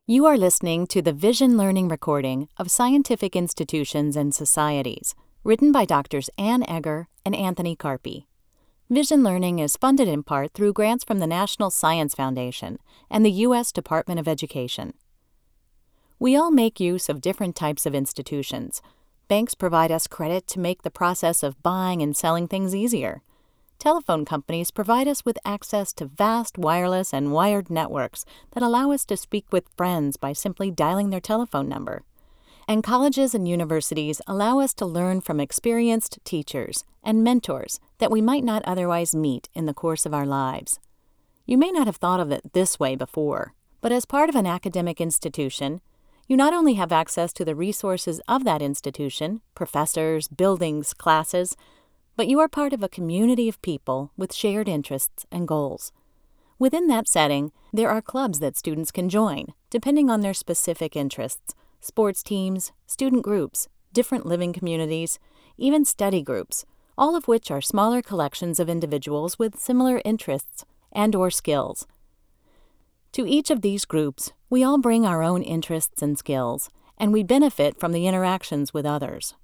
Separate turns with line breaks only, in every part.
You are listening to the Vision Learning recording of Scientific Institutions and Societies, written by Drs. Ann Egger and Anthony Carpi. Vision Learning is funded in part through grants from the National Science Foundation and the U.S. Department of Education. We all make use of different types of institutions. Banks provide us credit to make the process of buying and selling things easier. Telephone companies provide us with access to vast wireless and wired networks that allow us to speak with friends by simply dialing their telephone number. And colleges and universities allow us to learn from experienced teachers and mentors that we might not otherwise meet in the course of our lives. You may not have thought of it this way before, but as part of an academic institution, you not only have access to the resources of that institution, professors, buildings, classes, but you are part of a community of people with shared interests and goals. Within that setting, there are clubs that students can join, depending on their specific interests: sports teams, student groups, different living communities, even study groups, all of which are smaller collections of individuals with similar interests and/or skills. To each of these groups, we all bring our own interests and skills, and we benefit from the interactions with others.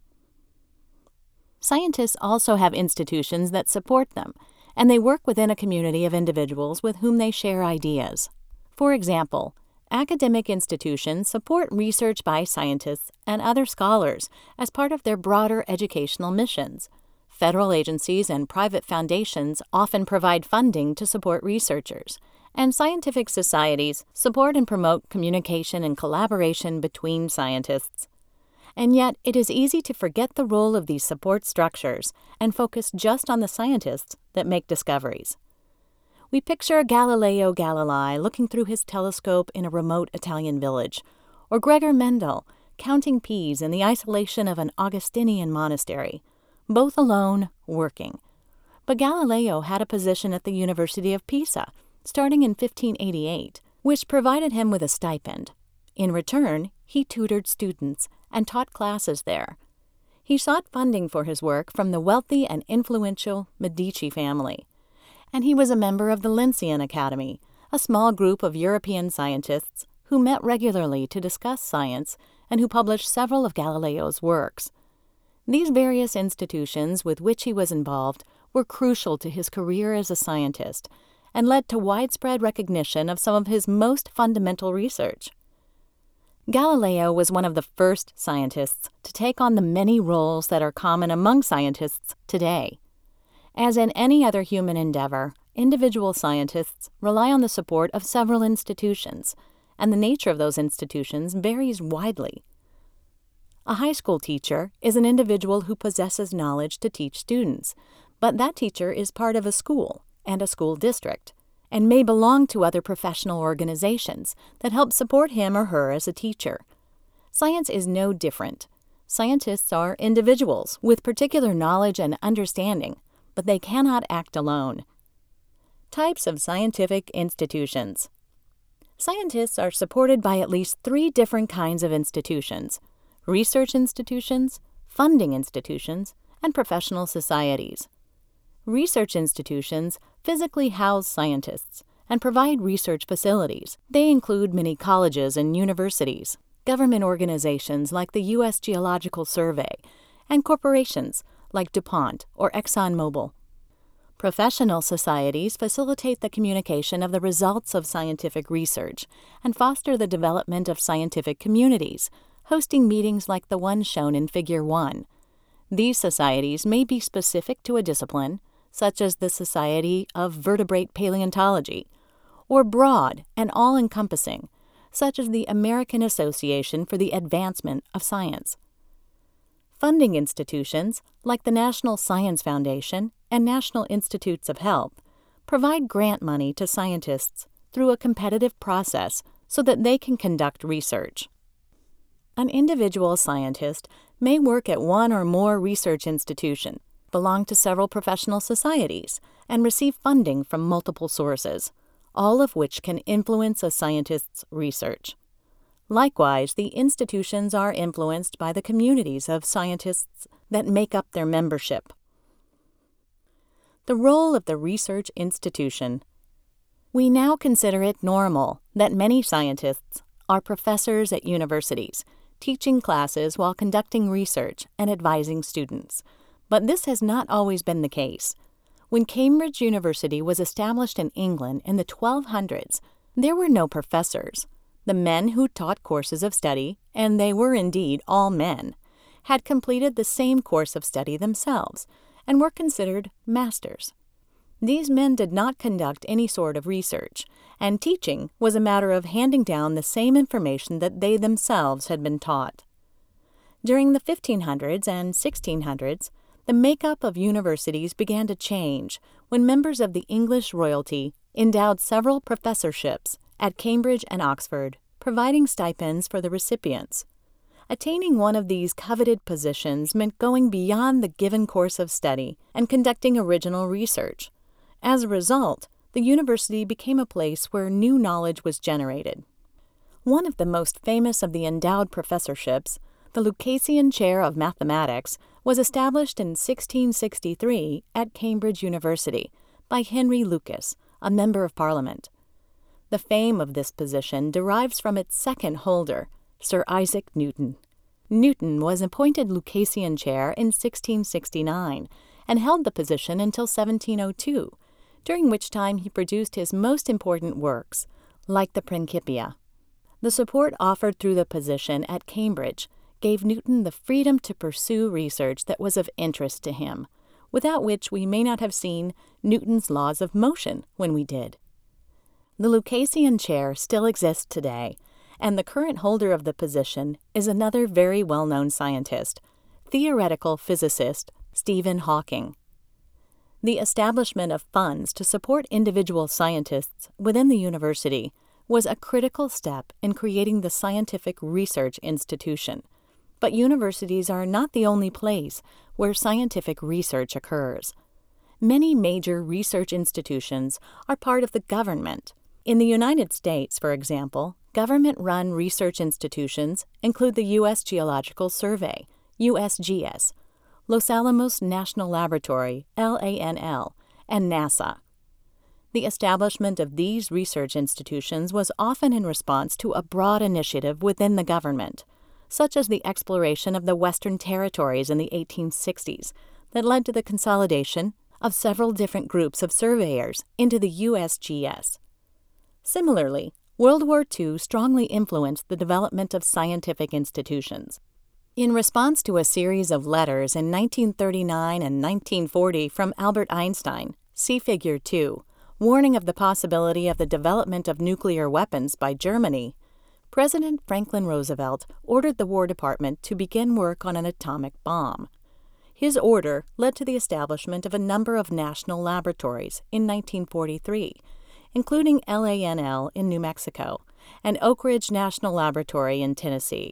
Scientists also have institutions that support them, and they work within a community of individuals with whom they share ideas. For example, academic institutions support research by scientists and other scholars as part of their broader educational missions. Federal agencies and private foundations often provide funding to support researchers, and scientific societies support and promote communication and collaboration between scientists. And yet, it is easy to forget the role of these support structures and focus just on the scientists that make discoveries. We picture Galileo Galilei looking through his telescope in a remote Italian village, or Gregor Mendel counting peas in the isolation of an Augustinian monastery, both alone, working. But Galileo had a position at the University of Pisa, starting in 1588, which provided him with a stipend. In return, he tutored students and taught classes there. He sought funding for his work from the wealthy and influential Medici family, and he was a member of the Lincean Academy, a small group of European scientists who met regularly to discuss science and who published several of Galileo's works. These various institutions with which he was involved were crucial to his career as a scientist and led to widespread recognition of some of his most fundamental research. Galileo was one of the first scientists to take on the many roles that are common among scientists today. As in any other human endeavor, individual scientists rely on the support of several institutions, and the nature of those institutions varies widely. A high school teacher is an individual who possesses knowledge to teach students, but that teacher is part of a school and a school district, and may belong to other professional organizations that help support him or her as a teacher. Science is no different. Scientists are individuals with particular knowledge and understanding, but they cannot act alone. Types of scientific institutions. Scientists are supported by at least 3 different kinds of institutions: research institutions, funding institutions, and professional societies. Research institutions physically house scientists and provide research facilities. They include many colleges and universities, government organizations like the U.S. Geological Survey, and corporations like DuPont or ExxonMobil. Professional societies facilitate the communication of the results of scientific research and foster the development of scientific communities, hosting meetings like the one shown in Figure 1. These societies may be specific to a discipline, such as the Society of Vertebrate Paleontology, or broad and all-encompassing, such as the American Association for the Advancement of Science. Funding institutions, like the National Science Foundation and National Institutes of Health, provide grant money to scientists through a competitive process so that they can conduct research. An individual scientist may work at one or more research institutions, belong to several professional societies, and receive funding from multiple sources, all of which can influence a scientist's research. Likewise, the institutions are influenced by the communities of scientists that make up their membership. The role of the research institution. We now consider it normal that many scientists, are professors at universities, teaching classes while conducting research and advising students. But this has not always been the case. When Cambridge University was established in England in the 1200s, there were no professors. The men who taught courses of study, and they were indeed all men, had completed the same course of study themselves and were considered masters. These men did not conduct any sort of research, and teaching was a matter of handing down the same information that they themselves had been taught. During the 1500s and 1600s, the makeup of universities began to change when members of the English royalty endowed several professorships at Cambridge and Oxford, providing stipends for the recipients. Attaining one of these coveted positions meant going beyond the given course of study and conducting original research. As a result, the university became a place where new knowledge was generated. One of the most famous of the endowed professorships, the Lucasian Chair of Mathematics, was established in 1663 at Cambridge University by Henry Lucas, a member of Parliament. The fame of this position derives from its second holder, Sir Isaac Newton. Newton was appointed Lucasian Chair in 1669 and held the position until 1702, during which time he produced his most important works, like the Principia. The support offered through the position at Cambridge gave Newton the freedom to pursue research that was of interest to him, without which we may not have seen Newton's laws of motion when we did. The Lucasian Chair still exists today, and the current holder of the position is another very well-known scientist, theoretical physicist Stephen Hawking. The establishment of funds to support individual scientists within the university was a critical step in creating the Scientific Research Institution. But universities are not the only place where scientific research occurs. Many major research institutions are part of the government. In the United States, for example, government-run research institutions include the U.S. Geological Survey, USGS, Los Alamos National Laboratory, LANL, and NASA. The establishment of these research institutions was often in response to a broad initiative within the government, such as the exploration of the Western Territories in the 1860s that led to the consolidation of several different groups of surveyors into the USGS. Similarly, World War II strongly influenced the development of scientific institutions. In response to a series of letters in 1939 and 1940 from Albert Einstein, see Figure 2, warning of the possibility of the development of nuclear weapons by Germany, President Franklin Roosevelt ordered the War Department to begin work on an atomic bomb. His order led to the establishment of a number of national laboratories in 1943, including LANL in New Mexico and Oak Ridge National Laboratory in Tennessee.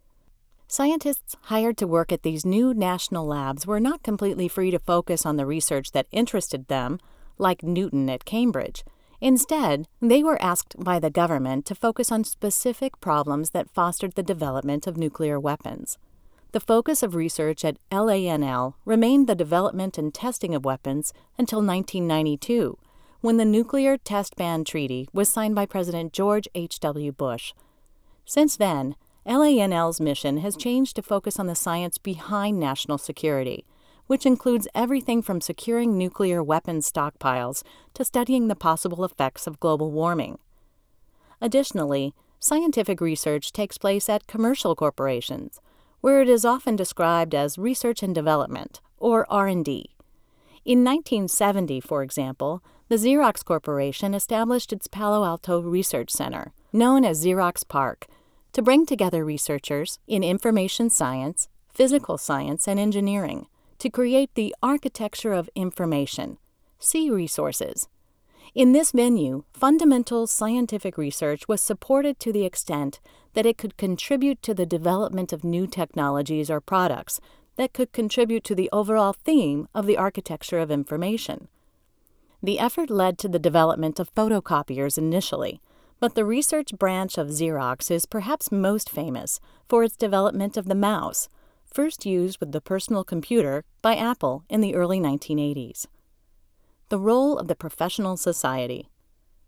Scientists hired to work at these new national labs were not completely free to focus on the research that interested them, like Newton at Cambridge. Instead, they were asked by the government to focus on specific problems that fostered the development of nuclear weapons. The focus of research at LANL remained the development and testing of weapons until 1992, when the Nuclear Test Ban Treaty was signed by President George H.W. Bush. Since then, LANL's mission has changed to focus on the science behind national security, which includes everything from securing nuclear weapons stockpiles to studying the possible effects of global warming. Additionally, scientific research takes place at commercial corporations, where it is often described as research and development, or R&D. In 1970, for example, the Xerox Corporation established its Palo Alto Research Center, known as Xerox PARC, to bring together researchers in information science, physical science, and engineering to create the architecture of information. See resources. In this venue, fundamental scientific research was supported to the extent that it could contribute to the development of new technologies or products that could contribute to the overall theme of the architecture of information. The effort led to the development of photocopiers initially, but the research branch of Xerox is perhaps most famous for its development of the mouse, first used with the personal computer by Apple in the early 1980s. The role of the professional society.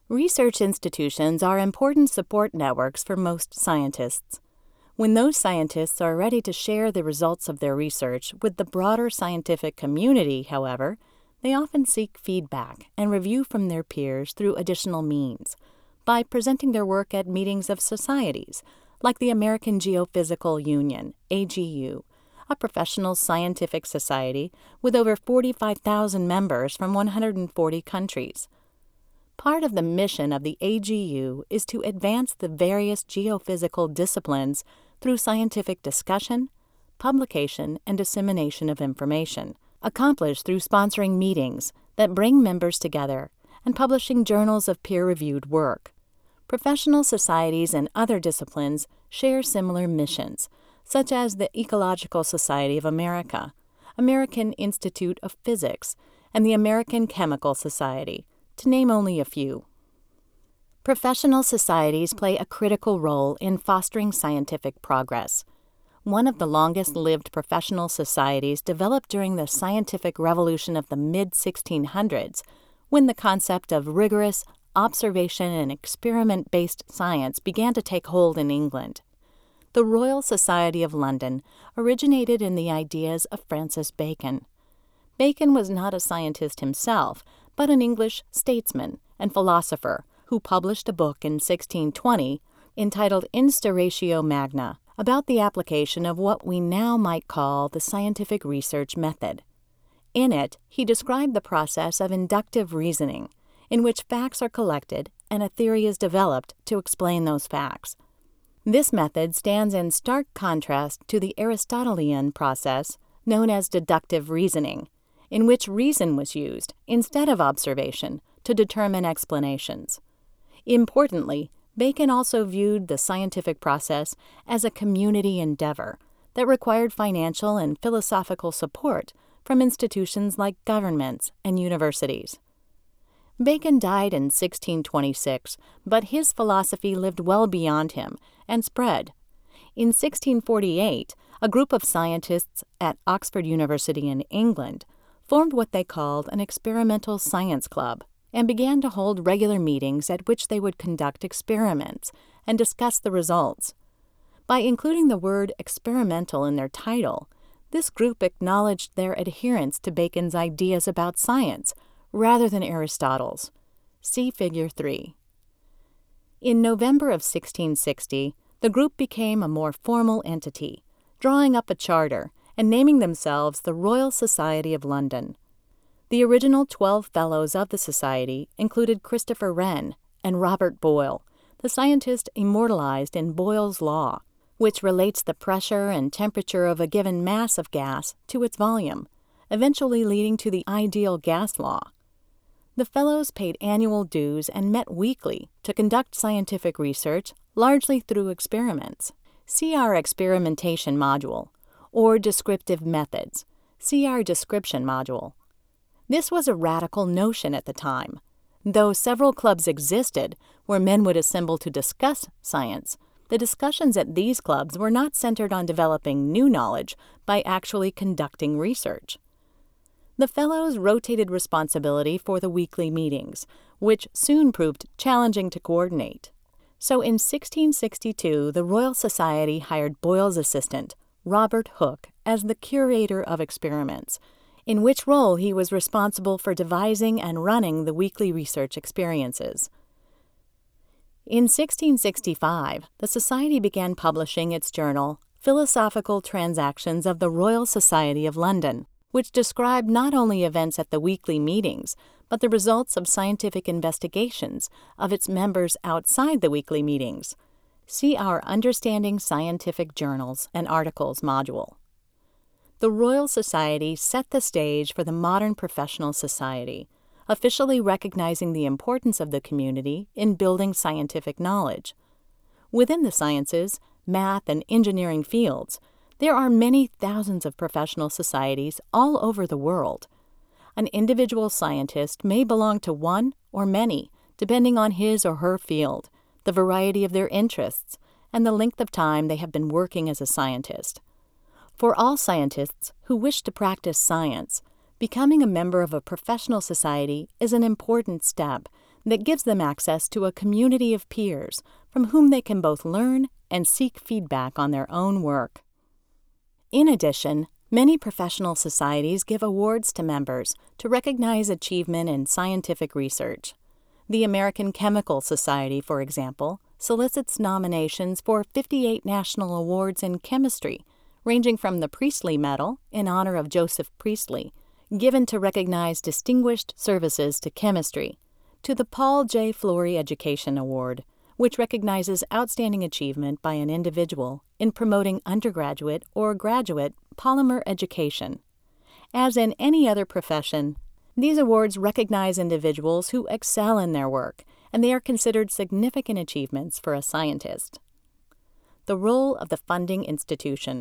Research institutions are important support networks for most scientists. When those scientists are ready to share the results of their research with the broader scientific community, however, they often seek feedback and review from their peers through additional means, by presenting their work at meetings of societies, like the American Geophysical Union, AGU, a professional scientific society with over 45,000 members from 140 countries. Part of the mission of the AGU is to advance the various geophysical disciplines through scientific discussion, publication, and dissemination of information, accomplished through sponsoring meetings that bring members together and publishing journals of peer-reviewed work. Professional societies in other disciplines share similar missions, such as the Ecological Society of America, American Institute of Physics, and the American Chemical Society, to name only a few. Professional societies play a critical role in fostering scientific progress. One of the longest-lived professional societies developed during the scientific revolution of the mid-1600s, when the concept of rigorous observation and experiment-based science began to take hold in England. The Royal Society of London originated in the ideas of Francis Bacon. Bacon was not a scientist himself, but an English statesman and philosopher who published a book in 1620 entitled Instauratio Magna about the application of what we now might call the scientific research method. In it, he described the process of inductive reasoning, in which facts are collected and a theory is developed to explain those facts. This method stands in stark contrast to the Aristotelian process known as deductive reasoning, in which reason was used instead of observation to determine explanations. Importantly, Bacon also viewed the scientific process as a community endeavor that required financial and philosophical support from institutions like governments and universities. Bacon died in 1626, but his philosophy lived well beyond him and spread. In 1648, a group of scientists at Oxford University in England formed what they called an experimental science club and began to hold regular meetings at which they would conduct experiments and discuss the results. By including the word experimental in their title, this group acknowledged their adherence to Bacon's ideas about science rather than Aristotle's. See Figure 3. In November of 1660, the group became a more formal entity, drawing up a charter and naming themselves the Royal Society of London. The original 12 fellows of the society included Christopher Wren and Robert Boyle, the scientist immortalized in Boyle's Law, which relates the pressure and temperature of a given mass of gas to its volume, eventually leading to the ideal gas law. The fellows paid annual dues and met weekly to conduct scientific research, largely through experiments. See our experimentation module, or descriptive methods. See our description module. This was a radical notion at the time. Though several clubs existed where men would assemble to discuss science, the discussions at these clubs were not centered on developing new knowledge by actually conducting research. The fellows rotated responsibility for the weekly meetings, which soon proved challenging to coordinate. So in 1662, the Royal Society hired Boyle's assistant, Robert Hooke, as the curator of experiments, in which role he was responsible for devising and running the weekly research experiences. In 1665, the Society began publishing its journal, Philosophical Transactions of the Royal Society of London, which described not only events at the weekly meetings, but the results of scientific investigations of its members outside the weekly meetings. See our Understanding Scientific Journals and Articles module. The Royal Society set the stage for the modern professional society, officially recognizing the importance of the community in building scientific knowledge. Within the sciences, math, and engineering fields, there are many thousands of professional societies all over the world. An individual scientist may belong to one or many, depending on his or her field, the variety of their interests, and the length of time they have been working as a scientist. For all scientists who wish to practice science, becoming a member of a professional society is an important step that gives them access to a community of peers from whom they can both learn and seek feedback on their own work. In addition, many professional societies give awards to members to recognize achievement in scientific research. The American Chemical Society, for example, solicits nominations for 58 national awards in chemistry, ranging from the Priestley Medal, in honor of Joseph Priestley, given to recognize distinguished services to chemistry, to the Paul J. Flory Education Award, which recognizes outstanding achievement by an individual in promoting undergraduate or graduate polymer education. As in any other profession, these awards recognize individuals who excel in their work, and they are considered significant achievements for a scientist. The role of the funding institution.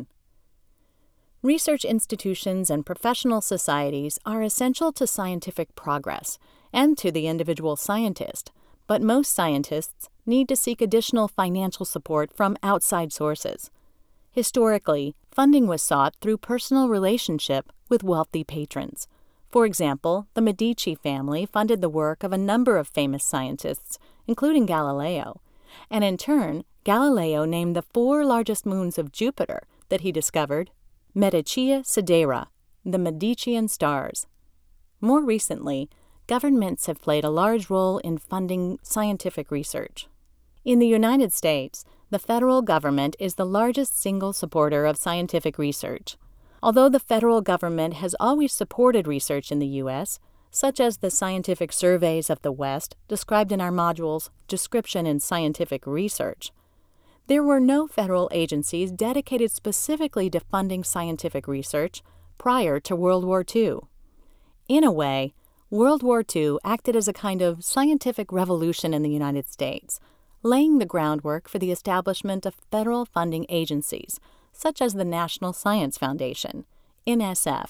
Research institutions and professional societies are essential to scientific progress and to the individual scientist, but most scientists need to seek additional financial support from outside sources. Historically, funding was sought through personal relationship with wealthy patrons. For example, the Medici family funded the work of a number of famous scientists, including Galileo, and in turn, Galileo named the 4 largest moons of Jupiter that he discovered Medicia Sidera, the Medicean stars. More recently, governments have played a large role in funding scientific research. In the United States, the federal government is the largest single supporter of scientific research. Although the federal government has always supported research in the U.S., such as the scientific surveys of the West described in our modules Description in Scientific Research, there were no federal agencies dedicated specifically to funding scientific research prior to World War II. In a way, World War II acted as a kind of scientific revolution in the United States, laying the groundwork for the establishment of federal funding agencies, such as the National Science Foundation, NSF.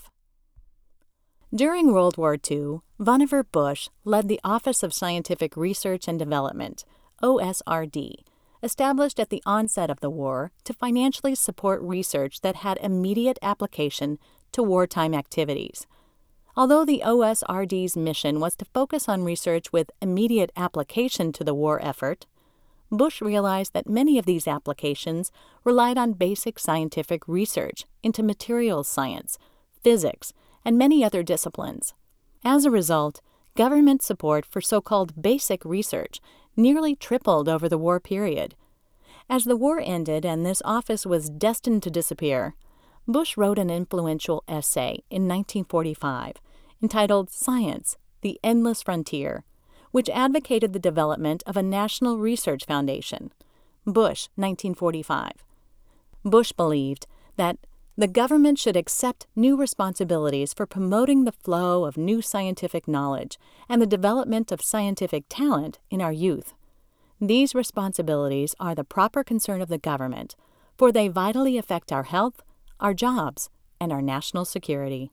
During World War II, Vannevar Bush led the Office of Scientific Research and Development, OSRD, established at the onset of the war to financially support research that had immediate application to wartime activities. Although the OSRD's mission was to focus on research with immediate application to the war effort, Bush realized that many of these applications relied on basic scientific research into materials science, physics, and many other disciplines. As a result, government support for so-called basic research nearly tripled over the war period. As the war ended and this office was destined to disappear, Bush wrote an influential essay in 1945 entitled Science, the Endless Frontier, which advocated the development of a national research foundation. Bush, 1945. Bush believed that the government should accept new responsibilities for promoting the flow of new scientific knowledge and the development of scientific talent in our youth. These responsibilities are the proper concern of the government, for they vitally affect our health, our jobs, and our national security.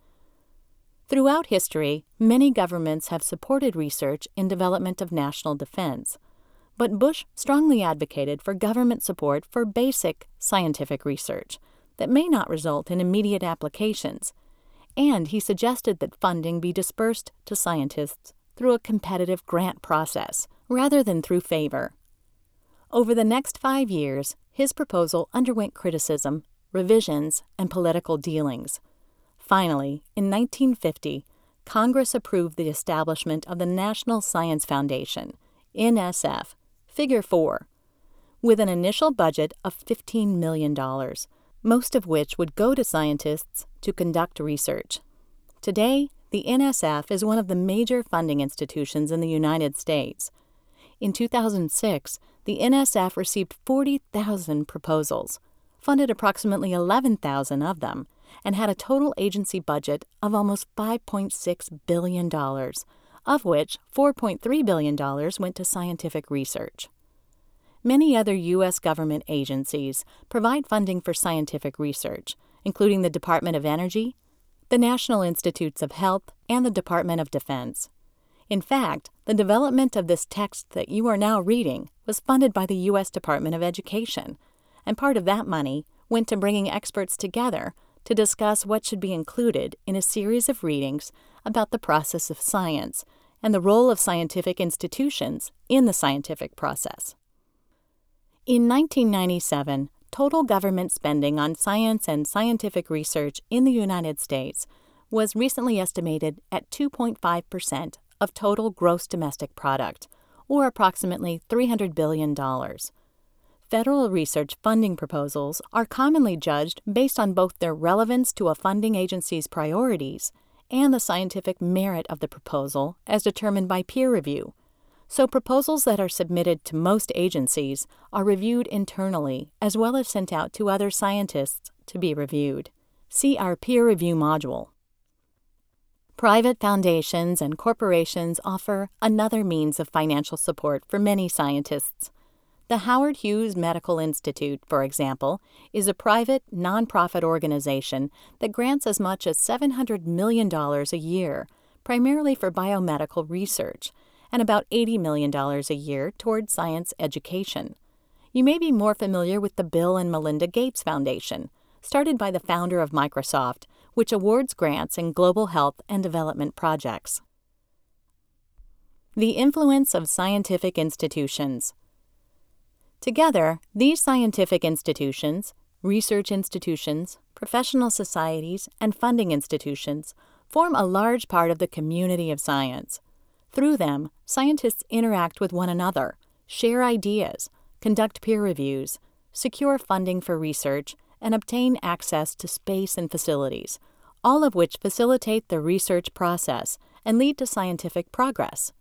Throughout history, many governments have supported research in development of national defense, but Bush strongly advocated for government support for basic scientific research that may not result in immediate applications, and he suggested that funding be dispersed to scientists through a competitive grant process rather than through favor. Over the next 5 years, his proposal underwent criticism, revisions, and political dealings. Finally, in 1950, Congress approved the establishment of the National Science Foundation, NSF, Figure 4, with an initial budget of $15 million, most of which would go to scientists to conduct research. Today, the NSF is one of the major funding institutions in the United States. In 2006, the NSF received 40,000 proposals, funded approximately 11,000 of them, and had a total agency budget of almost $5.6 billion, of which $4.3 billion went to scientific research. Many other U.S. government agencies provide funding for scientific research, including the Department of Energy, the National Institutes of Health, and the Department of Defense. In fact, the development of this text that you are now reading was funded by the U.S. Department of Education, and part of that money went to bringing experts together to discuss what should be included in a series of readings about the process of science and the role of scientific institutions in the scientific process. In 1997, total government spending on science and scientific research in the United States was recently estimated at 2.5% of total gross domestic product, or approximately $300 billion. Federal research funding proposals are commonly judged based on both their relevance to a funding agency's priorities and the scientific merit of the proposal as determined by peer review. So proposals that are submitted to most agencies are reviewed internally as well as sent out to other scientists to be reviewed. See our peer review module. Private foundations and corporations offer another means of financial support for many scientists. The Howard Hughes Medical Institute, for example, is a private, nonprofit organization that grants as much as $700 million a year, primarily for biomedical research, and about $80 million a year toward science education. You may be more familiar with the Bill and Melinda Gates Foundation, started by the founder of Microsoft, which awards grants in global health and development projects. The influence of scientific institutions. Together, these scientific institutions, research institutions, professional societies, and funding institutions form a large part of the community of science. Through them, scientists interact with one another, share ideas, conduct peer reviews, secure funding for research, and obtain access to space and facilities, all of which facilitate the research process and lead to scientific progress.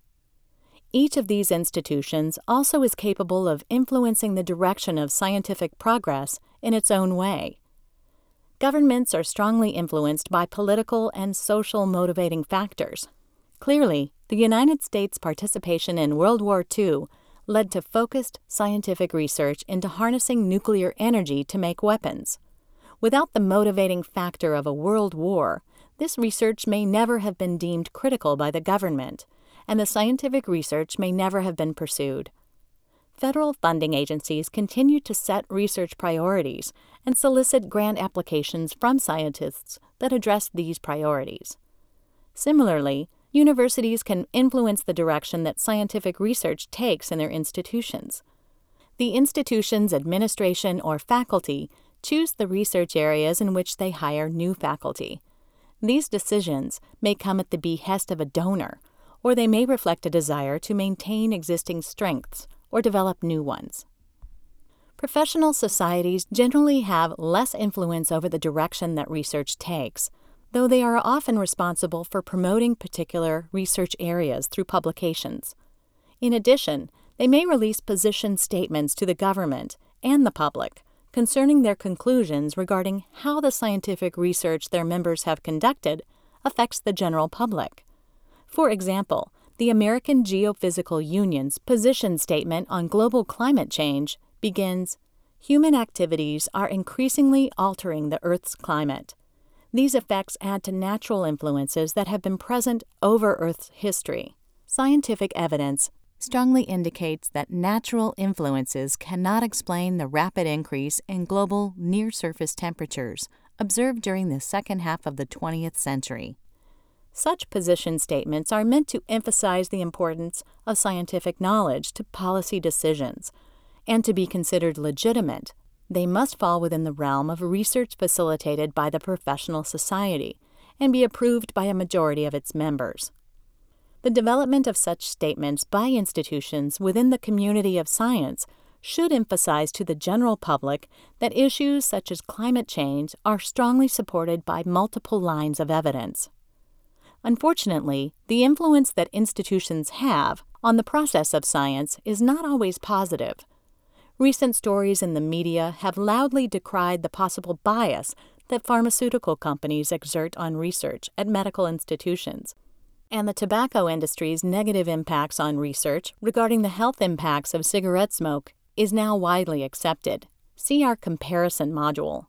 Each of these institutions also is capable of influencing the direction of scientific progress in its own way. Governments are strongly influenced by political and social motivating factors. Clearly, the United States' participation in World War II led to focused scientific research into harnessing nuclear energy to make weapons. Without the motivating factor of a world war, this research may never have been deemed critical by the government, and the scientific research may never have been pursued. Federal funding agencies continue to set research priorities and solicit grant applications from scientists that address these priorities. Similarly, universities can influence the direction that scientific research takes in their institutions. The institution's administration or faculty choose the research areas in which they hire new faculty. These decisions may come at the behest of a donor, or they may reflect a desire to maintain existing strengths or develop new ones. Professional societies generally have less influence over the direction that research takes, though they are often responsible for promoting particular research areas through publications. In addition, they may release position statements to the government and the public concerning their conclusions regarding how the scientific research their members have conducted affects the general public. For example, the American Geophysical Union's position statement on global climate change begins, "Human activities are increasingly altering the Earth's climate. These effects add to natural influences that have been present over Earth's history. Scientific evidence strongly indicates that natural influences cannot explain the rapid increase in global near-surface temperatures observed during the second half of the 20th century." Such position statements are meant to emphasize the importance of scientific knowledge to policy decisions, and to be considered legitimate, they must fall within the realm of research facilitated by the professional society and be approved by a majority of its members. The development of such statements by institutions within the community of science should emphasize to the general public that issues such as climate change are strongly supported by multiple lines of evidence. Unfortunately, the influence that institutions have on the process of science is not always positive. Recent stories in the media have loudly decried the possible bias that pharmaceutical companies exert on research at medical institutions, and the tobacco industry's negative impacts on research regarding the health impacts of cigarette smoke is now widely accepted. See our comparison module.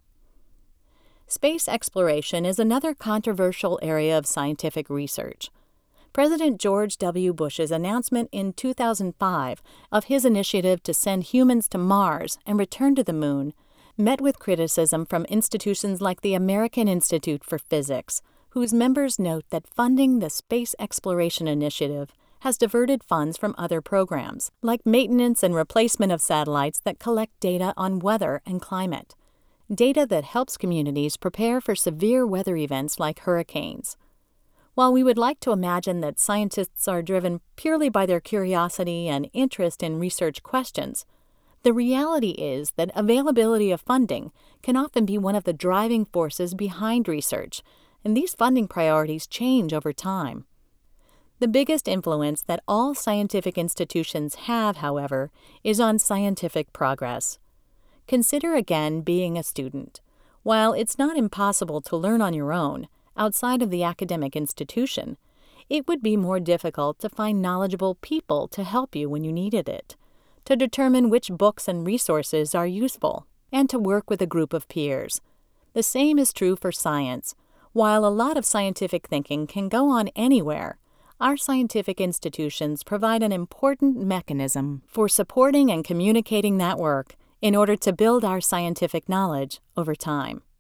Space exploration is another controversial area of scientific research. President George W. Bush's announcement in 2005 of his initiative to send humans to Mars and return to the Moon met with criticism from institutions like the American Institute for Physics, whose members note that funding the space exploration initiative has diverted funds from other programs, like maintenance and replacement of satellites that collect data on weather and climate, data that helps communities prepare for severe weather events like hurricanes. While we would like to imagine that scientists are driven purely by their curiosity and interest in research questions, the reality is that availability of funding can often be one of the driving forces behind research, and these funding priorities change over time. The biggest influence that all scientific institutions have, however, is on scientific progress. Consider again being a student. While it's not impossible to learn on your own, outside of the academic institution, it would be more difficult to find knowledgeable people to help you when you needed it, to determine which books and resources are useful, and to work with a group of peers. The same is true for science. While a lot of scientific thinking can go on anywhere, our scientific institutions provide an important mechanism for supporting and communicating that work in order to build our scientific knowledge over time.